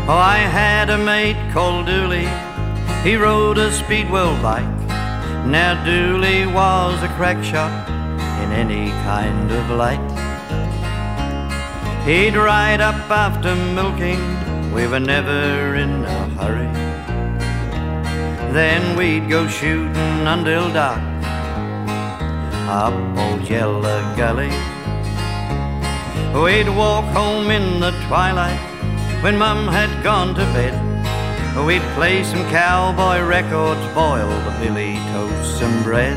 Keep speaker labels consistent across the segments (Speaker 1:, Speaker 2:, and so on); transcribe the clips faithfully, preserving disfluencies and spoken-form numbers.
Speaker 1: Oh, I had a mate called Dooley, he rode a Speedwell bike. Now Dooley was a crack shot in any kind of light. He'd ride up after milking, we were never in a hurry. Then we'd go shooting until dark up old Yeller Gully. We'd walk home in the twilight when Mum had gone to bed. We'd play some cowboy records, boil the billy, toast some bread.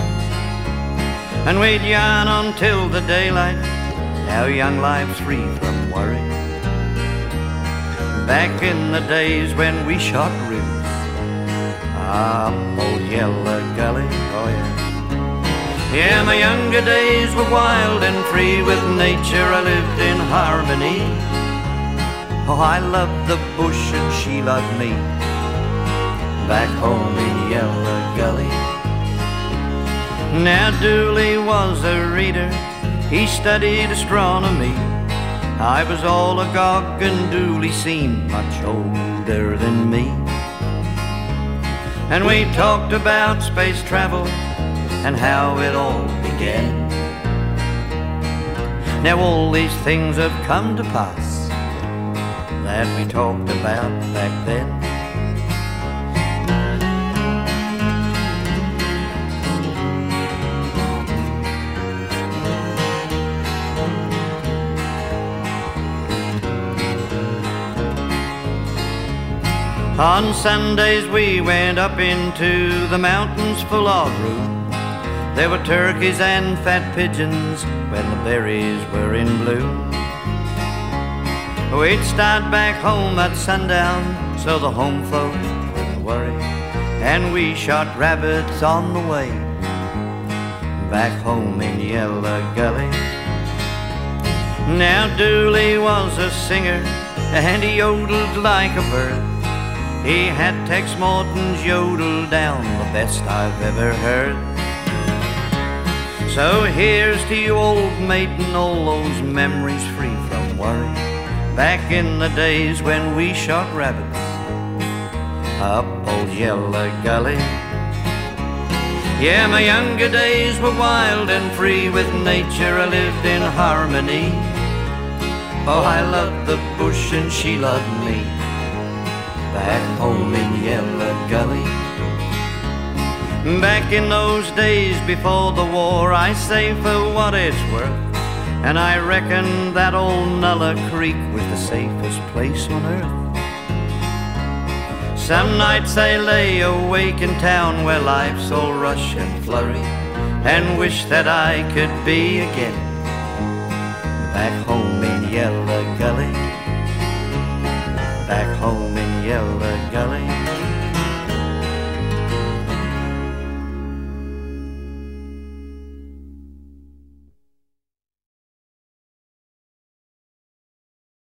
Speaker 1: And we'd yarn on till the daylight, how young life's free from worry. Back in the days when we shot roots up old Yeller Gully, oh yeah. Yeah, my younger days were wild and free, with nature I lived in harmony. Oh, I loved the bush and she loved me, back home in Yeller Gully. Now Dooley was a reader, he studied astronomy. I was all agog and Dooley seemed much older than me. And we talked about space travel and how it all began. Now all these things have come to pass that we talked about back then. On Sundays we went up into the mountains full of root. There were turkeys and fat pigeons when the berries were in bloom. We'd start back home at sundown so the home folk wouldn't worry, and we shot rabbits on the way back home in Yeller Gully. Now Dooley was a singer and he yodeled like a bird. He had Tex Morton's yodel down, the best I've ever heard. So here's to you, old mate, and all those memories free from worry, back in the days when we shot rabbits up old Yeller Gully. Yeah, my younger days were wild and free, with nature I lived in harmony. Oh, I loved the bush and she loved me, back home in Yeller Gully. Back in those days before the war, I say for what it's worth, and I reckon that old Nulla Creek was the safest place on earth. Some nights I lay awake in town where life's all rush and flurry, and wish that I could be again back home